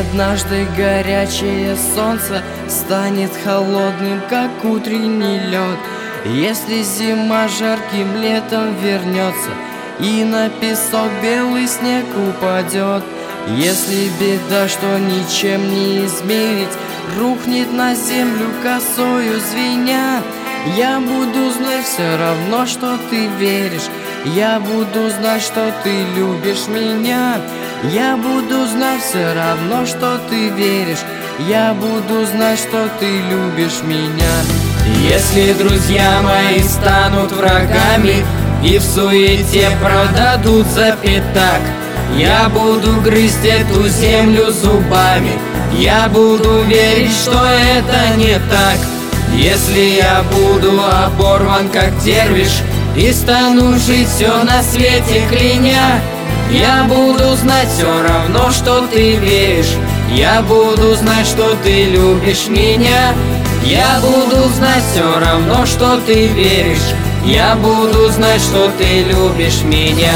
однажды горячее солнце станет холодным, как утренний лед. Если зима жарким летом вернется и на песок белый снег упадет, если беда, что ничем не измерить, рухнет на землю косою звеня, я буду знать все равно, что ты веришь. Я буду знать, что ты любишь меня. Я буду знать все равно, что ты веришь. Я буду знать, что ты любишь меня. Если друзья мои станут врагами и в суете продадут за пятак, я буду грызть эту землю зубами. Я буду верить, что это не так. Если я буду оборван, как дервиш, и стану жить все на свете кляня, я буду знать все равно, что ты веришь. Я буду знать, что ты любишь меня. Я буду знать все равно, что ты веришь. Я буду знать, что ты любишь меня.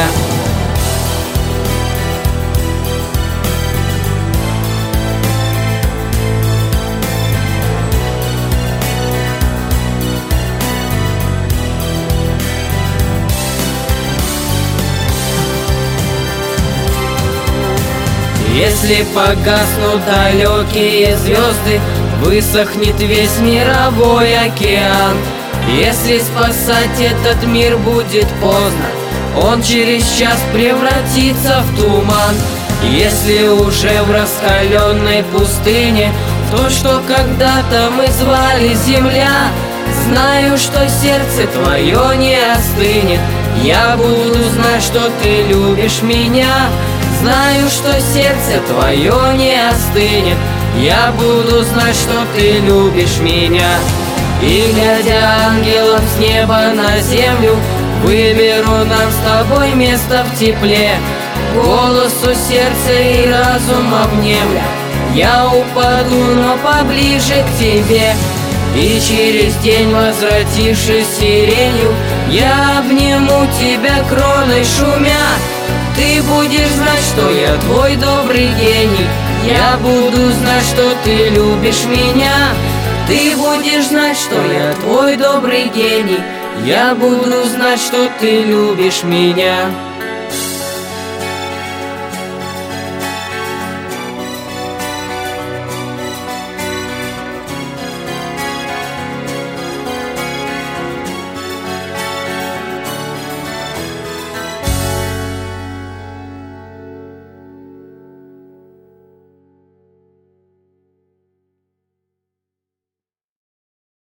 Если погаснут далекие звезды, высохнет весь мировой океан. Если спасать этот мир будет поздно, он через час превратится в туман. Если уже в раскаленной пустыне, то, что когда-то мы звали земля, знаю, что сердце твое не остынет. Я буду знать, что ты любишь меня. Знаю, что сердце твое не остынет. Я буду знать, что ты любишь меня. И глядя ангелом с неба на землю, выберу нам с тобой место в тепле. Голосу сердца и разума внемля, я упаду, но поближе к тебе. И через день, возвратившись сиренью, я обниму тебя кроной шумя. Ты будешь знать, что я твой добрый гений. Я буду знать, что ты любишь меня. Ты будешь знать, что я твой добрый гений. Я буду знать, что ты любишь меня.